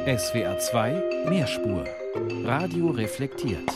SWR 2 Mehrspur. Radio reflektiert.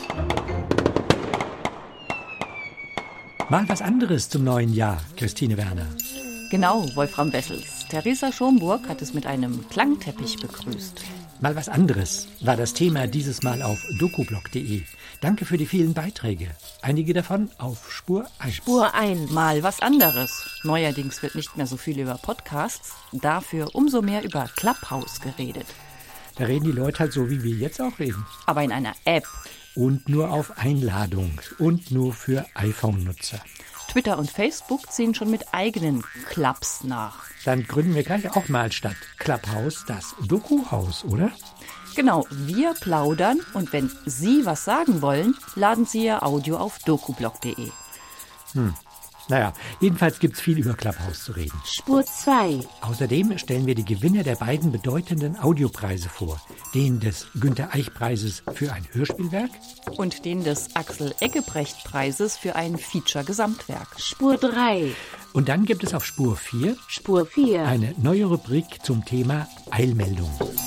Mal was anderes zum neuen Jahr, Christine Werner. Genau, Wolfram Wessels. Theresa Schomburg hat es mit einem Klangteppich begrüßt. Mal was anderes war das Thema dieses Mal auf dokublog.de. Danke für die vielen Beiträge. Einige davon auf Spur 1. Spur 1. Mal was anderes. Neuerdings wird nicht mehr so viel über Podcasts, dafür umso mehr über Clubhouse geredet. Da reden die Leute halt so, wie wir jetzt auch reden. Aber in einer App. Und nur auf Einladung. Und nur für iPhone-Nutzer. Twitter und Facebook ziehen schon mit eigenen Clubs nach. Dann gründen wir gleich auch mal statt Clubhouse das Dokuhaus, oder? Genau, wir plaudern und wenn Sie was sagen wollen, laden Sie Ihr Audio auf dokublog.de. Naja, jedenfalls gibt's viel über Clubhouse zu reden. Spur 2. Außerdem stellen wir die Gewinner der beiden bedeutenden Audiopreise vor. Den des Günter-Eich-Preises für ein Hörspielwerk Und den des Axel-Eggebrecht-Preises für ein Feature-Gesamtwerk. Spur 3. Und dann gibt es auf Spur 4 Spur 4. eine neue Rubrik zum Thema Eilmeldung.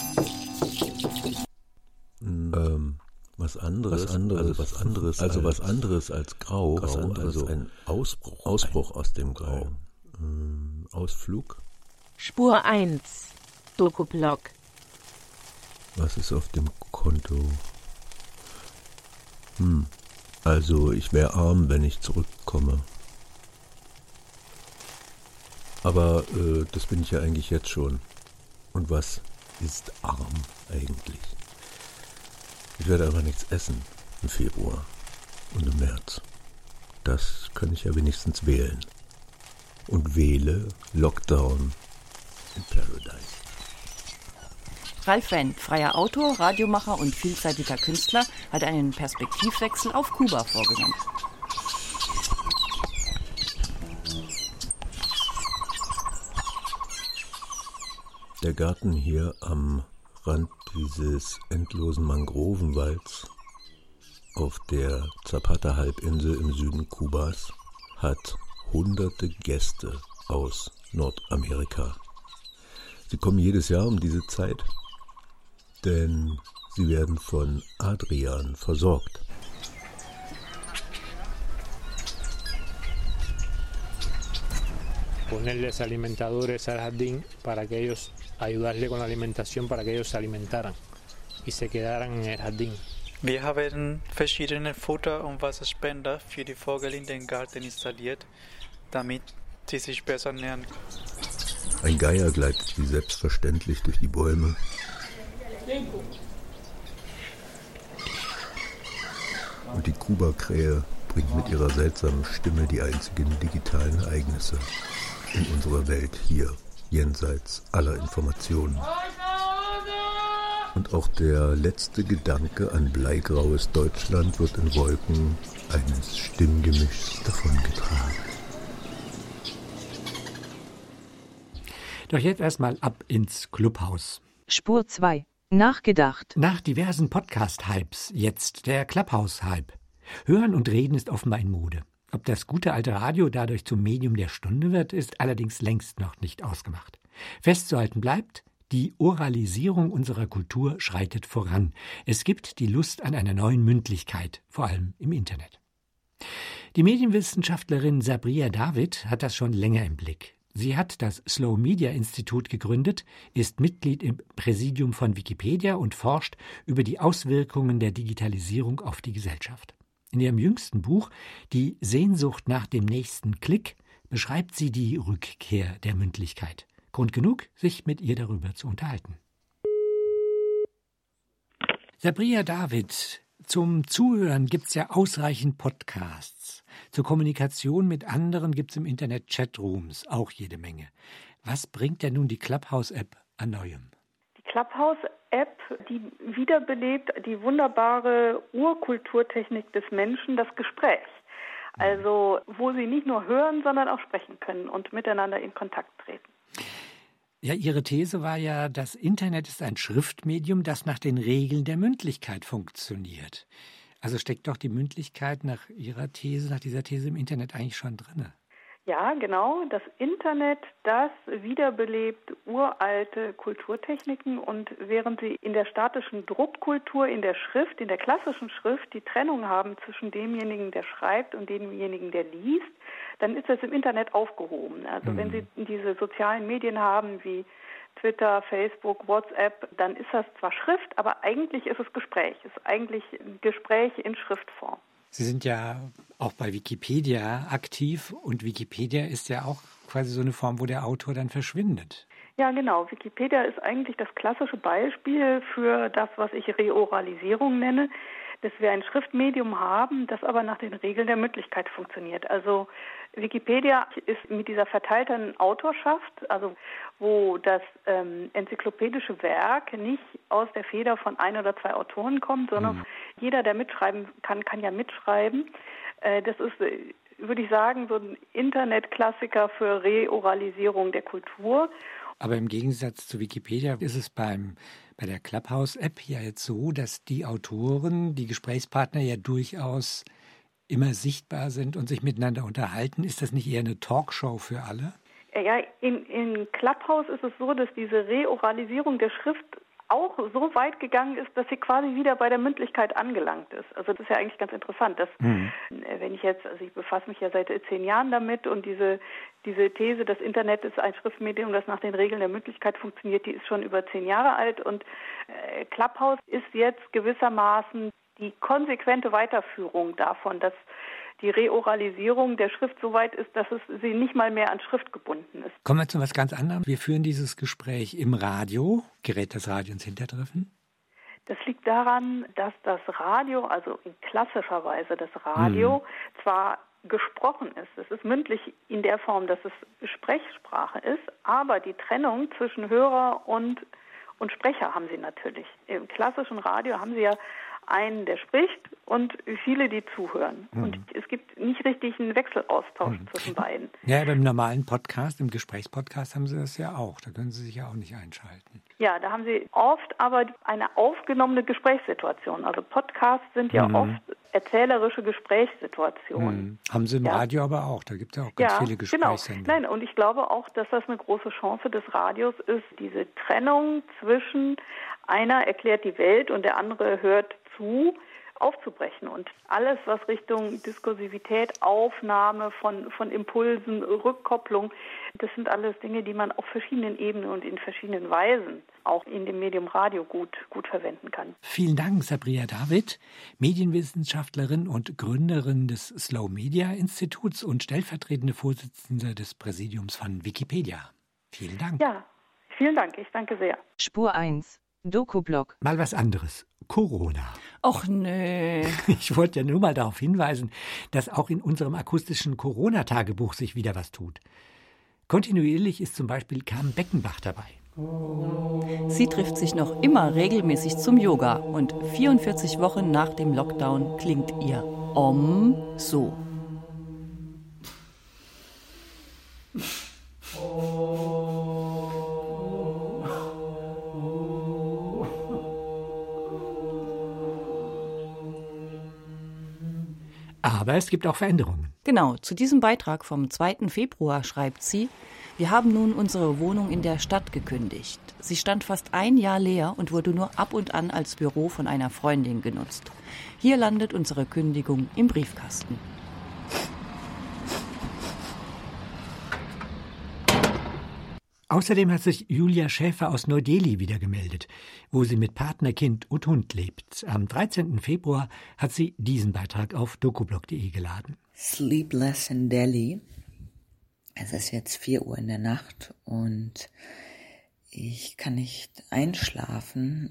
Was anderes als Grau, also ein Ausbruch aus dem Grau. Ausflug. Spur 1. Dokublog. Was ist auf dem Konto? Also ich wäre arm, wenn ich zurückkomme. Aber das bin ich ja eigentlich jetzt schon. Und was ist arm eigentlich? Ich werde aber nichts essen im Februar und im März. Das kann ich ja wenigstens wählen. Und wähle Lockdown in Paradise. Ralf Wendt, freier Autor, Radiomacher und vielseitiger Künstler, hat einen Perspektivwechsel auf Kuba vorgenommen. Der Garten hier am Rand dieses endlosen Mangrovenwalds auf der Zapata-Halbinsel im Süden Kubas hat hunderte Gäste aus Nordamerika. Sie kommen jedes Jahr um diese Zeit, denn sie werden von Adrian versorgt. Ponerles alimentadores al jardín para que ellos ayudarle con la alimentación para que ellos se alimentaran y se quedaran en el jardín. Wir haben verschiedene Futter- und Wasserspender für die Vögel in den Garten installiert, damit sie sich besser ernähren. Ein Geier gleitet wie selbstverständlich durch die Bäume. Und die Kuba-Krähe bringt mit ihrer seltsamen Stimme die einzigen digitalen Ereignisse in unserer Welt hier, jenseits aller Informationen. Und auch der letzte Gedanke an bleigraues Deutschland wird in Wolken eines Stimmgemischs davongetragen. Doch jetzt erstmal ab ins Clubhaus. Spur 2. Nachgedacht. Nach diversen Podcast-Hypes jetzt der Clubhouse-Hype. Hören und Reden ist offenbar in Mode. Ob das gute alte Radio dadurch zum Medium der Stunde wird, ist allerdings längst noch nicht ausgemacht. Festzuhalten bleibt, die Oralisierung unserer Kultur schreitet voran. Es gibt die Lust an einer neuen Mündlichkeit, vor allem im Internet. Die Medienwissenschaftlerin Sabriya David hat das schon länger im Blick. Sie hat das Slow Media Institut gegründet, ist Mitglied im Präsidium von Wikipedia und forscht über die Auswirkungen der Digitalisierung auf die Gesellschaft. In ihrem jüngsten Buch »Die Sehnsucht nach dem nächsten Klick« beschreibt sie die Rückkehr der Mündlichkeit. Grund genug, sich mit ihr darüber zu unterhalten. Sabriya David, zum Zuhören gibt es ja ausreichend Podcasts. Zur Kommunikation mit anderen gibt es im Internet Chatrooms, auch jede Menge. Was bringt denn nun die Clubhouse-App an Neuem? Die Clubhouse-App, die wiederbelebt die wunderbare Urkulturtechnik des Menschen, das Gespräch. Also wo sie nicht nur hören, sondern auch sprechen können und miteinander in Kontakt treten. Ja, Ihre These war ja, das Internet ist ein Schriftmedium, das nach den Regeln der Mündlichkeit funktioniert. Also steckt doch die Mündlichkeit nach dieser These im Internet eigentlich schon drin. Ja, genau. Das Internet, das wiederbelebt uralte Kulturtechniken, und während Sie in der statischen Druckkultur, in der Schrift, in der klassischen Schrift die Trennung haben zwischen demjenigen, der schreibt, und demjenigen, der liest, dann ist das im Internet aufgehoben. Also wenn Sie diese sozialen Medien haben wie Twitter, Facebook, WhatsApp, dann ist das zwar Schrift, aber eigentlich ist es Gespräch. Es ist eigentlich Gespräch in Schriftform. Sie sind ja auch bei Wikipedia aktiv, und Wikipedia ist ja auch quasi so eine Form, wo der Autor dann verschwindet. Ja, genau. Wikipedia ist eigentlich das klassische Beispiel für das, was ich Reoralisierung nenne, dass wir ein Schriftmedium haben, das aber nach den Regeln der Mündlichkeit funktioniert. Also Wikipedia ist mit dieser verteilten Autorschaft, also wo das enzyklopädische Werk nicht aus der Feder von ein oder zwei Autoren kommt, sondern jeder, der mitschreiben kann, kann ja mitschreiben. Das ist, würde ich sagen, so ein Internetklassiker für Reoralisierung der Kultur. Aber im Gegensatz zu Wikipedia ist es bei der Clubhouse-App ja jetzt so, dass die Autoren, die Gesprächspartner ja durchaus immer sichtbar sind und sich miteinander unterhalten. Ist das nicht eher eine Talkshow für alle? Ja, in Clubhouse ist es so, dass diese Reoralisierung der Schrift auch so weit gegangen ist, dass sie quasi wieder bei der Mündlichkeit angelangt ist. Also das ist ja eigentlich ganz interessant, dass wenn ich jetzt, also ich befasse mich ja seit 10 Jahren damit, und diese These, das Internet ist ein Schriftmedium, das nach den Regeln der Mündlichkeit funktioniert, die ist schon über 10 Jahre alt, und Clubhouse ist jetzt gewissermaßen die konsequente Weiterführung davon, dass die Reoralisierung der Schrift so weit ist, dass sie nicht mal mehr an Schrift gebunden ist. Kommen wir zu was ganz anderem. Wir führen dieses Gespräch im Radio. Gerät das Radio ins Hintertreffen? Das liegt daran, dass das Radio, also in klassischer Weise das Radio, zwar gesprochen ist. Es ist mündlich in der Form, dass es Sprechsprache ist, aber die Trennung zwischen Hörer und Sprecher haben Sie natürlich. Im klassischen Radio haben Sie ja einen, der spricht, und viele, die zuhören. Und es gibt nicht richtig einen Wechselaustausch zwischen beiden. Ja, beim normalen Podcast, im Gesprächspodcast haben Sie das ja auch. Da können Sie sich ja auch nicht einschalten. Ja, da haben Sie oft aber eine aufgenommene Gesprächssituation. Also Podcasts sind ja oft erzählerische Gesprächssituationen. Haben Sie im Radio aber auch. Da gibt es ja auch ganz viele Gesprächssender. Genau. Nein, und ich glaube auch, dass das eine große Chance des Radios ist, diese Trennung zwischen einer erklärt die Welt und der andere hört zu, aufzubrechen, und alles, was Richtung Diskursivität, Aufnahme von Impulsen, Rückkopplung, das sind alles Dinge, die man auf verschiedenen Ebenen und in verschiedenen Weisen auch in dem Medium Radio gut verwenden kann. Vielen Dank, Sabriya David, Medienwissenschaftlerin und Gründerin des Slow Media Instituts und stellvertretende Vorsitzende des Präsidiums von Wikipedia. Vielen Dank. Ja, vielen Dank. Ich danke sehr. Spur 1, Doku-Blog. Mal was anderes. Corona. Och nö. Ich wollte ja nur mal darauf hinweisen, dass auch in unserem akustischen Corona-Tagebuch sich wieder was tut. Kontinuierlich ist zum Beispiel Carmen Beckenbach dabei. Sie trifft sich noch immer regelmäßig zum Yoga, und 44 Wochen nach dem Lockdown klingt ihr Om so. Aber es gibt auch Veränderungen. Genau, zu diesem Beitrag vom 2. Februar schreibt sie: Wir haben nun unsere Wohnung in der Stadt gekündigt. Sie stand fast ein Jahr leer und wurde nur ab und an als Büro von einer Freundin genutzt. Hier landet unsere Kündigung im Briefkasten. Außerdem hat sich Julia Schäfer aus Neu-Delhi wieder gemeldet, wo sie mit Partner, Kind und Hund lebt. Am 13. Februar hat sie diesen Beitrag auf docublog.de geladen. Sleepless in Delhi. Es ist jetzt 4 Uhr in der Nacht und ich kann nicht einschlafen.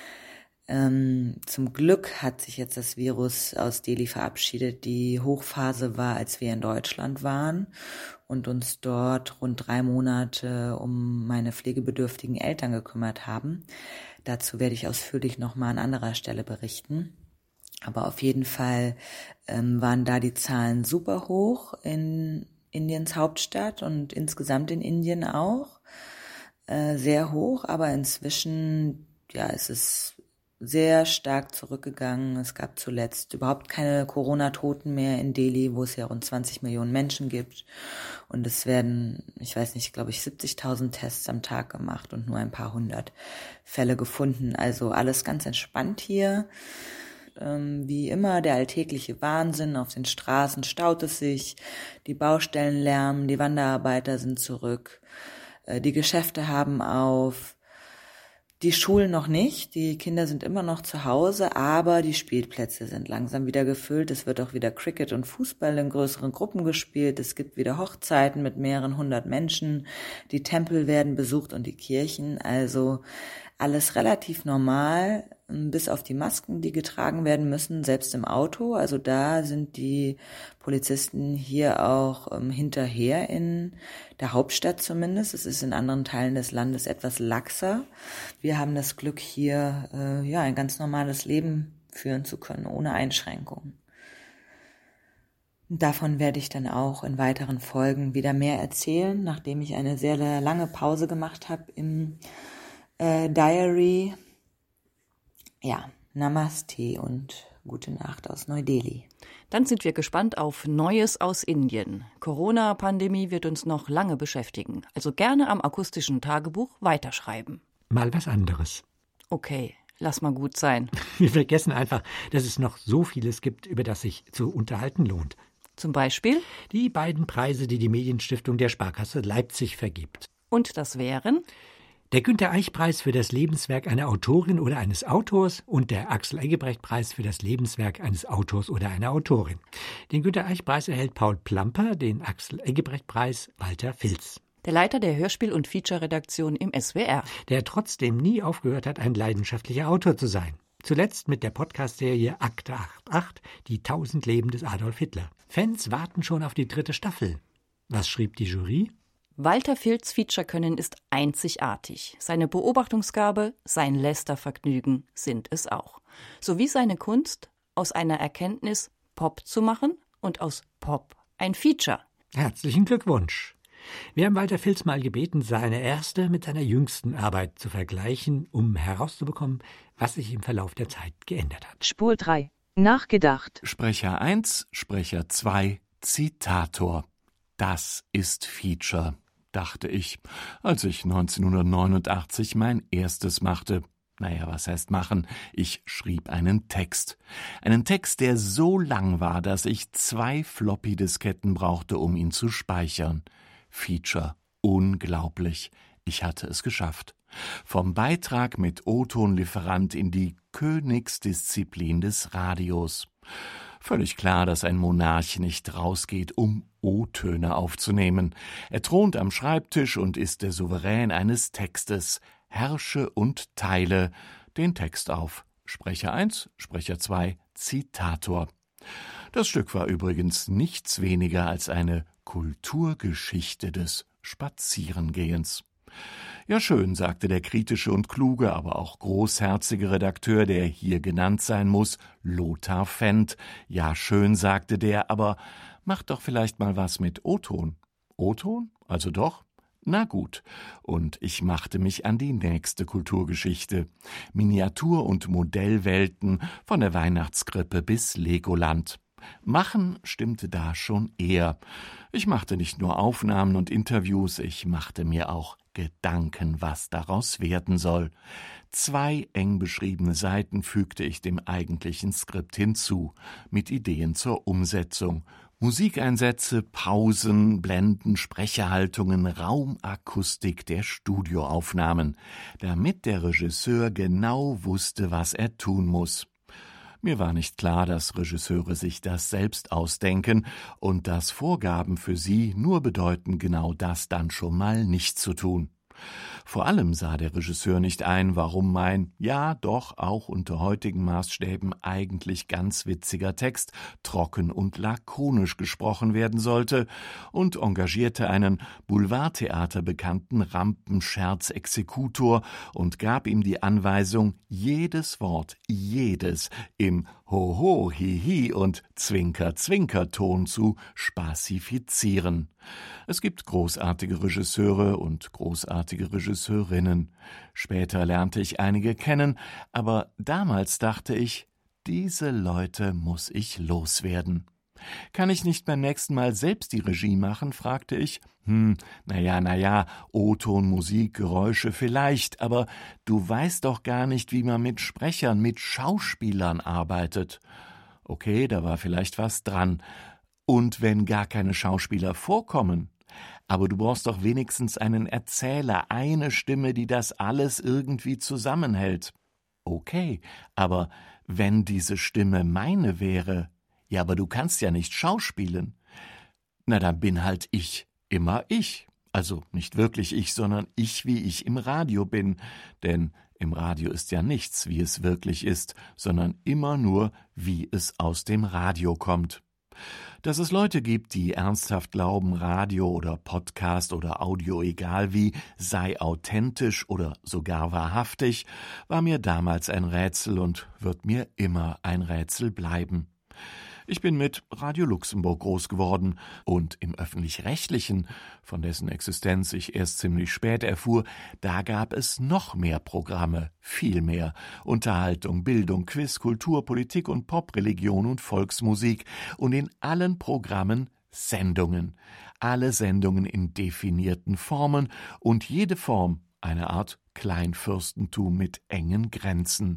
Zum Glück hat sich jetzt das Virus aus Delhi verabschiedet. Die Hochphase war, als wir in Deutschland waren und uns dort rund 3 Monate um meine pflegebedürftigen Eltern gekümmert haben. Dazu werde ich ausführlich nochmal an anderer Stelle berichten. Aber auf jeden Fall waren da die Zahlen super hoch in Indiens Hauptstadt und insgesamt in Indien auch. Sehr hoch, aber inzwischen ist es sehr stark zurückgegangen. Es gab zuletzt überhaupt keine Corona-Toten mehr in Delhi, wo es ja rund 20 Millionen Menschen gibt. Und es werden, ich weiß nicht, glaube ich, 70.000 Tests am Tag gemacht und nur ein paar hundert Fälle gefunden. Also alles ganz entspannt hier. Wie immer der alltägliche Wahnsinn. Auf den Straßen staut es sich, die Baustellen lärmen, die Wanderarbeiter sind zurück, die Geschäfte haben auf. Die Schulen noch nicht, die Kinder sind immer noch zu Hause, aber die Spielplätze sind langsam wieder gefüllt. Es wird auch wieder Cricket und Fußball in größeren Gruppen gespielt. Es gibt wieder Hochzeiten mit mehreren 100 Menschen. Die Tempel werden besucht und die Kirchen. Also alles relativ normal, bis auf die Masken, die getragen werden müssen, selbst im Auto. Also da sind die Polizisten hier auch hinterher in der Hauptstadt zumindest. Es ist in anderen Teilen des Landes etwas laxer. Wir haben das Glück, hier ein ganz normales Leben führen zu können, ohne Einschränkungen. Davon werde ich dann auch in weiteren Folgen wieder mehr erzählen, nachdem ich eine sehr, sehr lange Pause gemacht habe im Diary. Ja, Namaste und gute Nacht aus Neu-Delhi. Dann sind wir gespannt auf Neues aus Indien. Corona-Pandemie wird uns noch lange beschäftigen. Also gerne am akustischen Tagebuch weiterschreiben. Mal was anderes. Okay, lass mal gut sein. Wir vergessen einfach, dass es noch so vieles gibt, über das sich zu unterhalten lohnt. Zum Beispiel? Die beiden Preise, die die Medienstiftung der Sparkasse Leipzig vergibt. Und das wären? Der Günter-Eich-Preis für das Lebenswerk einer Autorin oder eines Autors und der Axel-Eggebrecht-Preis für das Lebenswerk eines Autors oder einer Autorin. Den Günter-Eich-Preis erhält Paul Plamper, den Axel-Eggebrecht-Preis Walter Filz. Der Leiter der Hörspiel- und Feature-Redaktion im SWR. Der trotzdem nie aufgehört hat, ein leidenschaftlicher Autor zu sein. Zuletzt mit der Podcast-Serie Akte 88, die 1000 Leben des Adolf Hitler. Fans warten schon auf die 3. Staffel. Was schrieb die Jury? Walter Filz' Feature-Können ist einzigartig. Seine Beobachtungsgabe, sein Lästervergnügen sind es auch. Sowie seine Kunst, aus einer Erkenntnis Pop zu machen und aus Pop ein Feature. Herzlichen Glückwunsch. Wir haben Walter Filz mal gebeten, seine erste mit seiner jüngsten Arbeit zu vergleichen, um herauszubekommen, was sich im Verlauf der Zeit geändert hat. Spur 3. Nachgedacht. Sprecher 1, Sprecher 2, Zitator. Das ist Feature, dachte ich, als ich 1989 mein erstes machte. Naja, was heißt machen? Ich schrieb einen Text. Einen Text, der so lang war, dass ich 2 Floppy-Disketten brauchte, um ihn zu speichern. Feature. Unglaublich. Ich hatte es geschafft. Vom Beitrag mit O-Ton-Lieferant in die Königsdisziplin des Radios. Völlig klar, dass ein Monarch nicht rausgeht, um O-Töne aufzunehmen. Er thront am Schreibtisch und ist der Souverän eines Textes. Herrsche und teile den Text auf. Sprecher 1, Sprecher 2, Zitator. Das Stück war übrigens nichts weniger als eine Kulturgeschichte des Spazierengehens. Ja schön, sagte der kritische und kluge, aber auch großherzige Redakteur, der hier genannt sein muss, Lothar Fendt. Ja schön, sagte der, aber mach doch vielleicht mal was mit O-Ton. O-Ton? Also doch? Na gut, und ich machte mich an die nächste Kulturgeschichte. Miniatur- und Modellwelten von der Weihnachtskrippe bis Legoland. Machen stimmte da schon eher. Ich machte nicht nur Aufnahmen und Interviews, ich machte mir auch Gedanken, was daraus werden soll. 2 eng beschriebene Seiten fügte ich dem eigentlichen Skript hinzu, mit Ideen zur Umsetzung. Musikeinsätze, Pausen, Blenden, Sprecherhaltungen, Raumakustik der Studioaufnahmen, damit der Regisseur genau wusste, was er tun muss. Mir war nicht klar, dass Regisseure sich das selbst ausdenken und dass Vorgaben für sie nur bedeuten, genau das dann schon mal nicht zu tun. Vor allem sah der Regisseur nicht ein, warum mein, ja doch auch unter heutigen Maßstäben eigentlich ganz witziger Text trocken und lakonisch gesprochen werden sollte und engagierte einen Boulevardtheater bekannten Rampenscherz-Exekutor und gab ihm die Anweisung, jedes Wort, jedes im Hoho, Hihi und Zwinker-Zwinker-Ton zu spazifizieren. Es gibt großartige Regisseure und großartige Regisseure, Regisseurinnen. Später lernte ich einige kennen, aber damals dachte ich, diese Leute muss ich loswerden. Kann ich nicht beim nächsten Mal selbst die Regie machen, fragte ich. Naja, O-Ton, Musik, Geräusche vielleicht, aber du weißt doch gar nicht, wie man mit Sprechern, mit Schauspielern arbeitet. Okay, da war vielleicht was dran. Und wenn gar keine Schauspieler vorkommen? Aber du brauchst doch wenigstens einen Erzähler, eine Stimme, die das alles irgendwie zusammenhält. Okay, aber wenn diese Stimme meine wäre, ja, aber du kannst ja nicht schauspielen. Na, dann bin halt ich immer ich. Also nicht wirklich ich, sondern ich, wie ich im Radio bin. Denn im Radio ist ja nichts, wie es wirklich ist, sondern immer nur, wie es aus dem Radio kommt. Dass es Leute gibt, die ernsthaft glauben, Radio oder Podcast oder Audio, egal wie, sei authentisch oder sogar wahrhaftig, war mir damals ein Rätsel und wird mir immer ein Rätsel bleiben. Ich bin mit Radio Luxemburg groß geworden und im Öffentlich-Rechtlichen, von dessen Existenz ich erst ziemlich spät erfuhr, da gab es noch mehr Programme, viel mehr. Unterhaltung, Bildung, Quiz, Kultur, Politik und Pop, Religion und Volksmusik und in allen Programmen Sendungen. Alle Sendungen in definierten Formen und jede Form eine Art Kleinfürstentum mit engen Grenzen.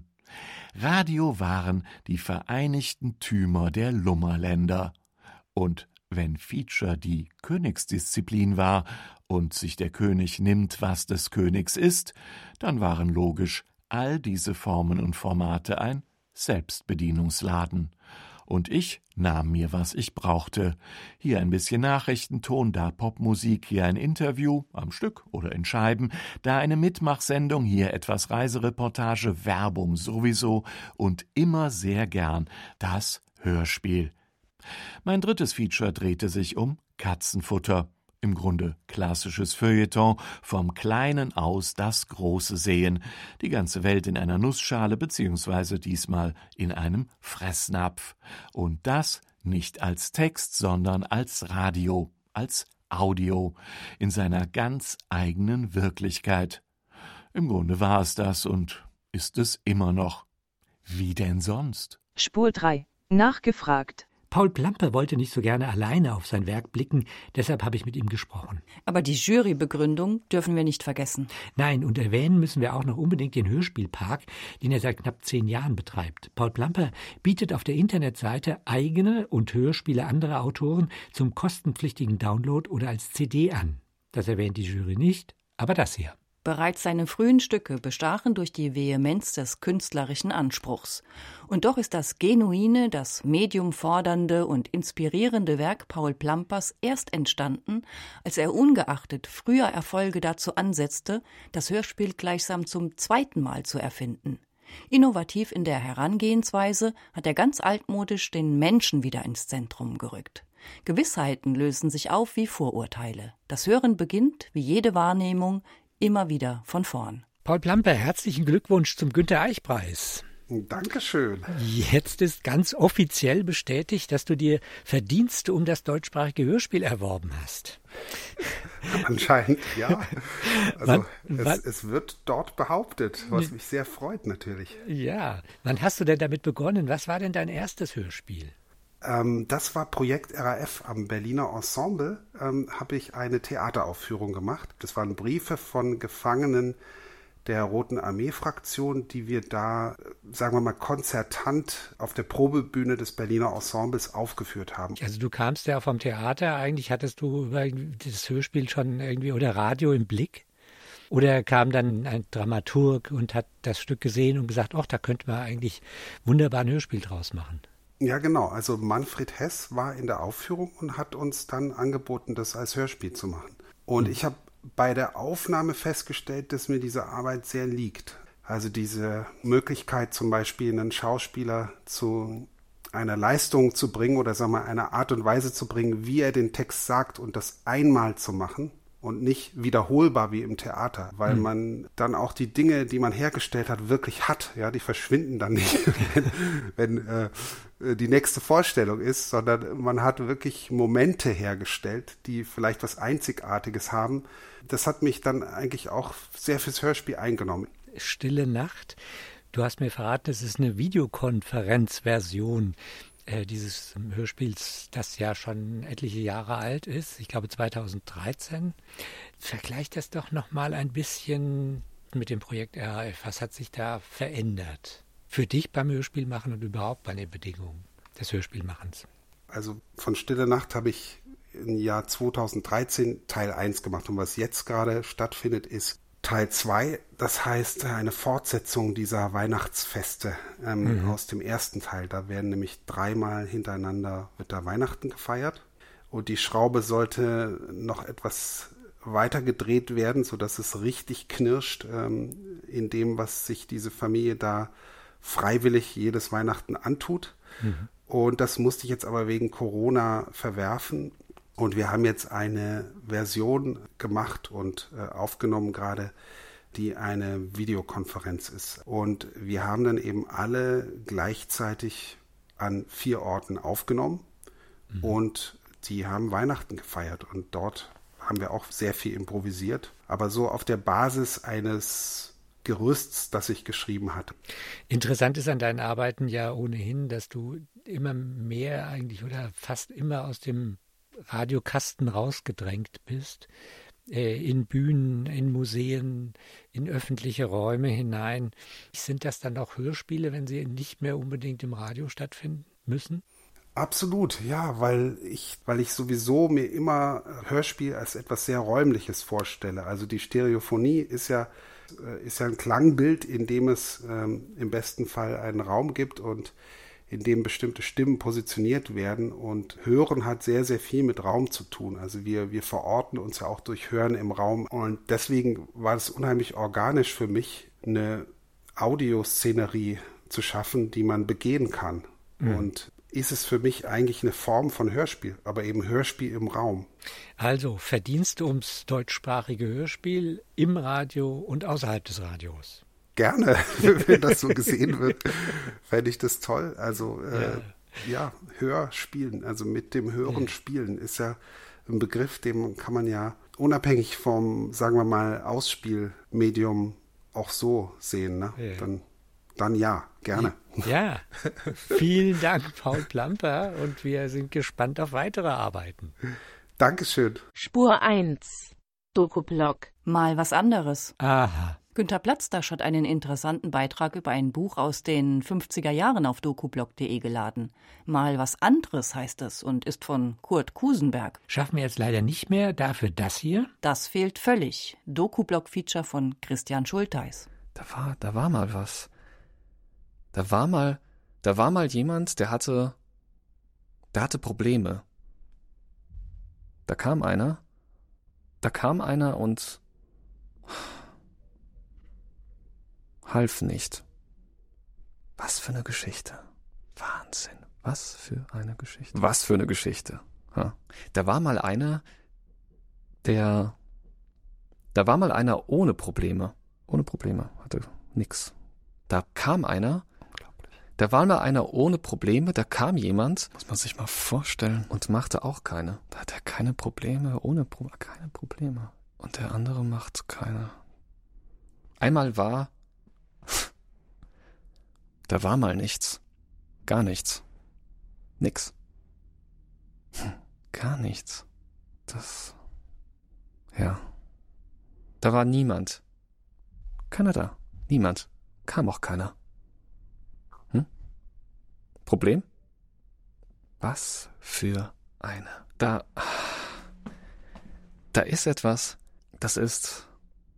Radio waren die Vereinigten Tümer der Lummerländer. Und wenn Feature die Königsdisziplin war und sich der König nimmt, was des Königs ist, dann waren logisch all diese Formen und Formate ein Selbstbedienungsladen. Und ich nahm mir, was ich brauchte. Hier ein bisschen Nachrichtenton, da Popmusik, hier ein Interview, am Stück oder in Scheiben, da eine Mitmachsendung, hier etwas Reisereportage, Werbung sowieso und immer sehr gern das Hörspiel. Mein drittes Feature drehte sich um Katzenfutter. Im Grunde klassisches Feuilleton, vom Kleinen aus das Große sehen, die ganze Welt in einer Nussschale beziehungsweise diesmal in einem Fressnapf. Und das nicht als Text, sondern als Radio, als Audio, in seiner ganz eigenen Wirklichkeit. Im Grunde war es das und ist es immer noch. Wie denn sonst? Spur 3. Nachgefragt. Paul Plamper wollte nicht so gerne alleine auf sein Werk blicken, deshalb habe ich mit ihm gesprochen. Aber die Jurybegründung dürfen wir nicht vergessen. Nein, und erwähnen müssen wir auch noch unbedingt den Hörspielpark, den er seit knapp 10 Jahren betreibt. Paul Plamper bietet auf der Internetseite eigene und Hörspiele anderer Autoren zum kostenpflichtigen Download oder als CD an. Das erwähnt die Jury nicht, aber das hier. Bereits seine frühen Stücke bestachen durch die Vehemenz des künstlerischen Anspruchs. Und doch ist das genuine, das mediumfordernde und inspirierende Werk Paul Plampers erst entstanden, als er ungeachtet früher Erfolge dazu ansetzte, das Hörspiel gleichsam zum zweiten Mal zu erfinden. Innovativ in der Herangehensweise hat er ganz altmodisch den Menschen wieder ins Zentrum gerückt. Gewissheiten lösen sich auf wie Vorurteile. Das Hören beginnt, wie jede Wahrnehmung, immer wieder von vorn. Paul Plamper, herzlichen Glückwunsch zum Günther-Eich-Preis. Dankeschön. Jetzt ist ganz offiziell bestätigt, dass du dir Verdienste um das deutschsprachige Hörspiel erworben hast. Anscheinend, ja. Also es wird dort behauptet, was mich sehr freut natürlich. Ja. Wann hast du denn damit begonnen? Was war denn dein erstes Hörspiel? Das war Projekt RAF am Berliner Ensemble, habe ich eine Theateraufführung gemacht. Das waren Briefe von Gefangenen der Roten Armee-Fraktion, die wir da, sagen wir mal, konzertant auf der Probebühne des Berliner Ensembles aufgeführt haben. Also du kamst ja vom Theater, eigentlich hattest du das Hörspiel schon irgendwie oder Radio im Blick? Oder kam dann ein Dramaturg und hat das Stück gesehen und gesagt, ach, da könnte man eigentlich wunderbar ein Hörspiel draus machen? Ja, genau. Also Manfred Hess war in der Aufführung und hat uns dann angeboten, das als Hörspiel zu machen. Und ich habe bei der Aufnahme festgestellt, dass mir diese Arbeit sehr liegt. Also diese Möglichkeit, zum Beispiel einen Schauspieler zu einer Leistung zu bringen oder sagen wir einer Art und Weise zu bringen, wie er den Text sagt und das einmal zu machen und nicht wiederholbar wie im Theater, weil man dann auch die Dinge, die man hergestellt hat, wirklich hat. Ja, die verschwinden dann nicht, wenn die nächste Vorstellung ist, sondern man hat wirklich Momente hergestellt, die vielleicht was Einzigartiges haben. Das hat mich dann eigentlich auch sehr fürs Hörspiel eingenommen. Stille Nacht. Du hast mir verraten, es ist eine Videokonferenzversion dieses Hörspiels, das ja schon etliche Jahre alt ist. Ich glaube 2013. Vergleich das doch noch mal ein bisschen mit dem Projekt RAF. Was hat sich da verändert? Für dich beim Hörspielmachen und überhaupt bei den Bedingungen des Hörspielmachens? Also von Stille Nacht habe ich im Jahr 2013 Teil 1 gemacht. Und was jetzt gerade stattfindet, ist Teil 2. Das heißt eine Fortsetzung dieser Weihnachtsfeste aus dem ersten Teil. Da werden nämlich 3-mal hintereinander wird da Weihnachten gefeiert. Und die Schraube sollte noch etwas weiter gedreht werden, sodass es richtig knirscht in dem, was sich diese Familie da freiwillig jedes Weihnachten antut. Und das musste ich jetzt aber wegen Corona verwerfen. Und wir haben jetzt eine Version gemacht und aufgenommen gerade, die eine Videokonferenz ist. Und wir haben dann eben alle gleichzeitig an 4 Orten aufgenommen und die haben Weihnachten gefeiert. Und dort haben wir auch sehr viel improvisiert, aber so auf der Basis eines Gerüsts, das ich geschrieben hatte. Interessant ist an deinen Arbeiten ja ohnehin, dass du immer mehr eigentlich oder fast immer aus dem Radiokasten rausgedrängt bist, in Bühnen, in Museen, in öffentliche Räume hinein. Sind das dann auch Hörspiele, wenn sie nicht mehr unbedingt im Radio stattfinden müssen? Absolut, ja, weil ich sowieso mir immer Hörspiel als etwas sehr Räumliches vorstelle. Also die Stereophonie ist ja ein Klangbild, in dem es im besten Fall einen Raum gibt und in dem bestimmte Stimmen positioniert werden, und Hören hat sehr, sehr viel mit Raum zu tun. Also wir verorten uns ja auch durch Hören im Raum, und deswegen war es unheimlich organisch für mich, eine Audioszenerie zu schaffen, die man begehen kann. Und ist es für mich eigentlich eine Form von Hörspiel, aber eben Hörspiel im Raum. Also Verdienste ums deutschsprachige Hörspiel im Radio und außerhalb des Radios. Gerne, wenn das so gesehen wird, fände ich das toll. Also Hörspielen, also mit dem Hören spielen, ist ja ein Begriff, den kann man ja unabhängig vom, sagen wir mal, Ausspielmedium auch so sehen. Ne? Dann ja, gerne. Ja, vielen Dank, Paul Plamper, und wir sind gespannt auf weitere Arbeiten. Dankeschön. Spur 1. Dokublog. Mal was anderes. Aha. Günter Platzdasch hat einen interessanten Beitrag über ein Buch aus den 50er Jahren auf dokublog.de geladen. Mal was anderes heißt es und ist von Kurt Kusenberg. Schaffen wir jetzt leider nicht mehr, dafür das hier. Das fehlt völlig. Dokublog-Feature von Christian Schultheis. Da war mal was. Da war mal jemand, der hatte Probleme. Da kam einer und half nicht. Was für eine Geschichte. Wahnsinn. Was für eine Geschichte. Ha. Da war mal einer ohne Probleme. Hatte nix. Da kam einer ohne Probleme, da kam jemand, muss man sich mal vorstellen, und machte auch keine. Da hat er keine Probleme, keine Probleme. Und der andere macht keine. Da war mal nichts. Gar nichts. Nix. Gar nichts. Da war niemand. Keiner da. Niemand. Kam auch keiner. Problem? Was für eine. Da ist etwas, das ist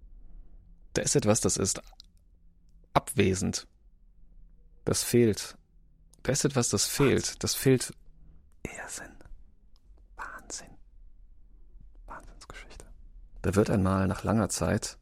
abwesend. Das fehlt. Da ist etwas, das fehlt. Das fehlt. Irrsinn. Wahnsinn. Wahnsinnsgeschichte. Da wird einmal nach langer Zeit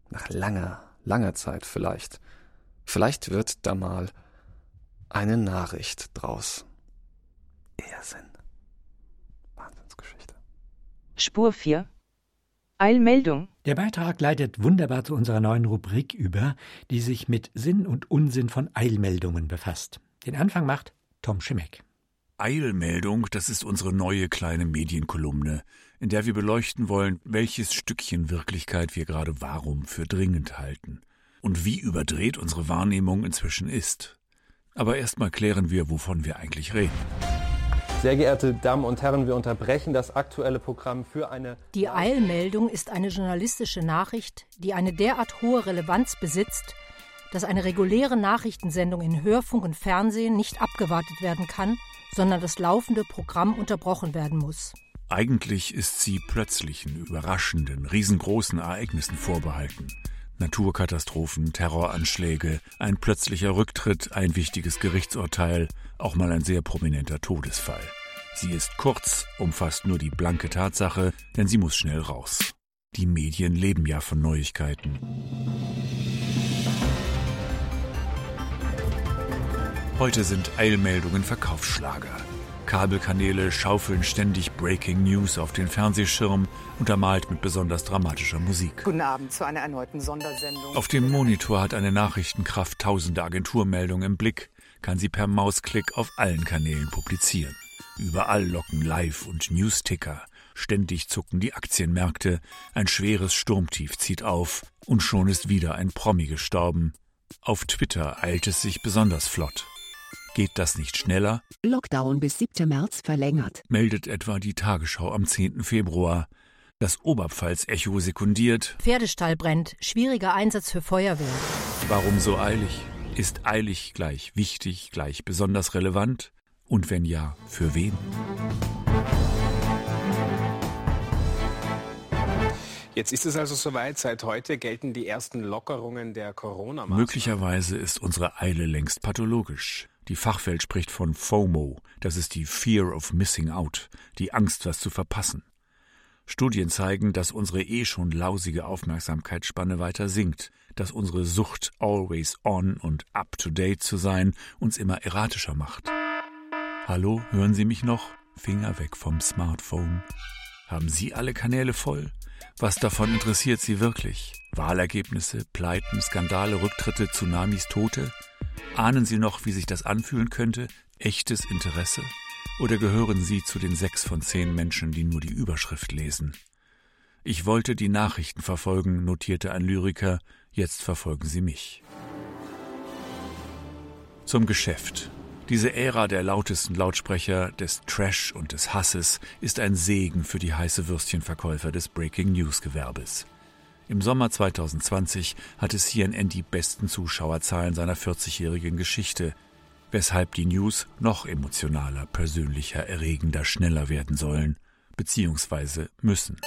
vielleicht wird da mal eine Nachricht draus. Irrsinn. Wahnsinnsgeschichte. Spur 4. Eilmeldung. Der Beitrag leitet wunderbar zu unserer neuen Rubrik über, die sich mit Sinn und Unsinn von Eilmeldungen befasst. Den Anfang macht Tom Schimek. Eilmeldung, das ist unsere neue kleine Medienkolumne, in der wir beleuchten wollen, welches Stückchen Wirklichkeit wir gerade warum für dringend halten und wie überdreht unsere Wahrnehmung inzwischen ist. Aber erstmal klären wir, wovon wir eigentlich reden. Sehr geehrte Damen und Herren, wir unterbrechen das aktuelle Programm für eine... Die Eilmeldung ist eine journalistische Nachricht, die eine derart hohe Relevanz besitzt, dass eine reguläre Nachrichtensendung in Hörfunk und Fernsehen nicht abgewartet werden kann, sondern das laufende Programm unterbrochen werden muss. Eigentlich ist sie plötzlichen, überraschenden, riesengroßen Ereignissen vorbehalten. Naturkatastrophen, Terroranschläge, ein plötzlicher Rücktritt, ein wichtiges Gerichtsurteil, auch mal ein sehr prominenter Todesfall. Sie ist kurz, umfasst nur die blanke Tatsache, denn sie muss schnell raus. Die Medien leben ja von Neuigkeiten. Heute sind Eilmeldungen Verkaufsschlager. Kabelkanäle schaufeln ständig Breaking News auf den Fernsehschirm, untermalt mit besonders dramatischer Musik. Guten Abend zu einer erneuten Sondersendung. Auf dem Monitor hat eine Nachrichtenkraft tausende Agenturmeldungen im Blick, kann sie per Mausklick auf allen Kanälen publizieren. Überall locken Live- und News-Ticker. Ständig zucken die Aktienmärkte, ein schweres Sturmtief zieht auf und schon ist wieder ein Promi gestorben. Auf Twitter eilt es sich besonders flott. Geht das nicht schneller? Lockdown bis 7. März verlängert. Meldet etwa die Tagesschau am 10. Februar. Das Oberpfalz-Echo sekundiert. Pferdestall brennt. Schwieriger Einsatz für Feuerwehr. Warum so eilig? Ist eilig gleich wichtig, gleich besonders relevant? Und wenn ja, für wen? Jetzt ist es also soweit. Seit heute gelten die ersten Lockerungen der Corona-Maßnahmen. Möglicherweise ist unsere Eile längst pathologisch. Die Fachwelt spricht von FOMO, das ist die Fear of Missing Out, die Angst, was zu verpassen. Studien zeigen, dass unsere schon lausige Aufmerksamkeitsspanne weiter sinkt, dass unsere Sucht, always on und up to date zu sein, uns immer erratischer macht. Hallo, hören Sie mich noch? Finger weg vom Smartphone. Haben Sie alle Kanäle voll? Was davon interessiert Sie wirklich? Wahlergebnisse, Pleiten, Skandale, Rücktritte, Tsunamis, Tote? Ahnen Sie noch, wie sich das anfühlen könnte? Echtes Interesse? Oder gehören Sie zu den 6 von 10 Menschen, die nur die Überschrift lesen? Ich wollte die Nachrichten verfolgen, notierte ein Lyriker, jetzt verfolgen Sie mich. Zum Geschäft. Diese Ära der lautesten Lautsprecher, des Trash und des Hasses ist ein Segen für die heiße Würstchenverkäufer des Breaking-News-Gewerbes. Im Sommer 2020 hatte CNN die besten Zuschauerzahlen seiner 40-jährigen Geschichte, weshalb die News noch emotionaler, persönlicher, erregender, schneller werden sollen, beziehungsweise müssen.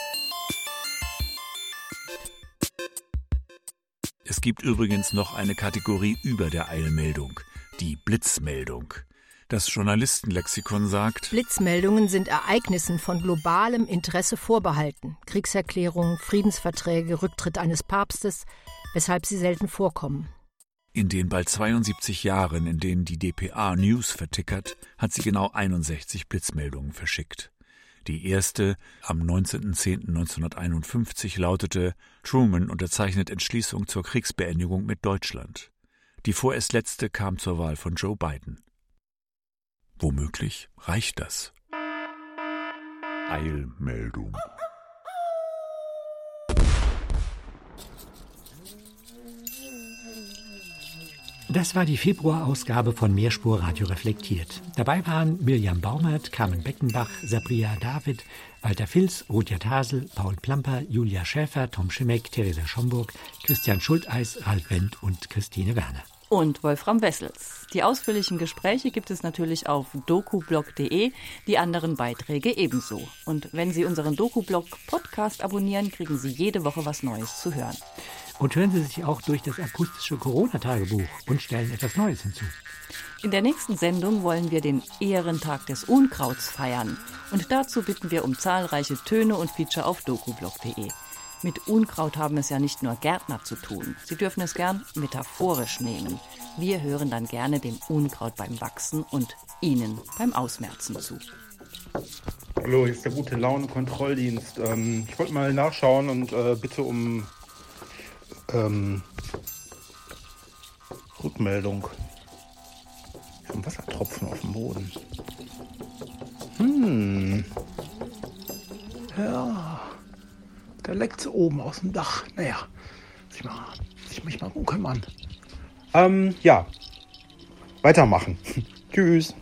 Es gibt übrigens noch eine Kategorie über der Eilmeldung, die Blitzmeldung. Das Journalistenlexikon sagt: Blitzmeldungen sind Ereignissen von globalem Interesse vorbehalten. Kriegserklärungen, Friedensverträge, Rücktritt eines Papstes, weshalb sie selten vorkommen. In den bald 72 Jahren, in denen die dpa News vertickert, hat sie genau 61 Blitzmeldungen verschickt. Die erste, am 19.10.1951, lautete: Truman unterzeichnet Entschließung zur Kriegsbeendigung mit Deutschland. Die vorerst letzte kam zur Wahl von Joe Biden. Womöglich reicht das. Eilmeldung. Das war die Februarausgabe von Mehrspur Radio Reflektiert. Dabei waren Mirjam Baumert, Carmen Beckenbach, Sabria David, Walter Filz, Rudyard Hasel, Paul Plamper, Julia Schäfer, Tom Schimek, Theresa Schomburg, Christian Schulteis, Ralf Wendt und Christine Werner. Und Wolfram Wessels. Die ausführlichen Gespräche gibt es natürlich auf dokublog.de, die anderen Beiträge ebenso. Und wenn Sie unseren Dokublog-Podcast abonnieren, kriegen Sie jede Woche was Neues zu hören. Und hören Sie sich auch durch das akustische Corona-Tagebuch und stellen etwas Neues hinzu. In der nächsten Sendung wollen wir den Ehrentag des Unkrauts feiern. Und dazu bitten wir um zahlreiche Töne und Feature auf dokublog.de. Mit Unkraut haben es ja nicht nur Gärtner zu tun. Sie dürfen es gern metaphorisch nehmen. Wir hören dann gerne dem Unkraut beim Wachsen und Ihnen beim Ausmerzen zu. Hallo, hier ist der gute Laune-Kontrolldienst. Ich wollte mal nachschauen und bitte um Rückmeldung. So ein Wassertropfen auf dem Boden. Ja, da leckt's oben aus dem Dach. Naja, muss ich mich mal drum kümmern. Ja, weitermachen. Tschüss.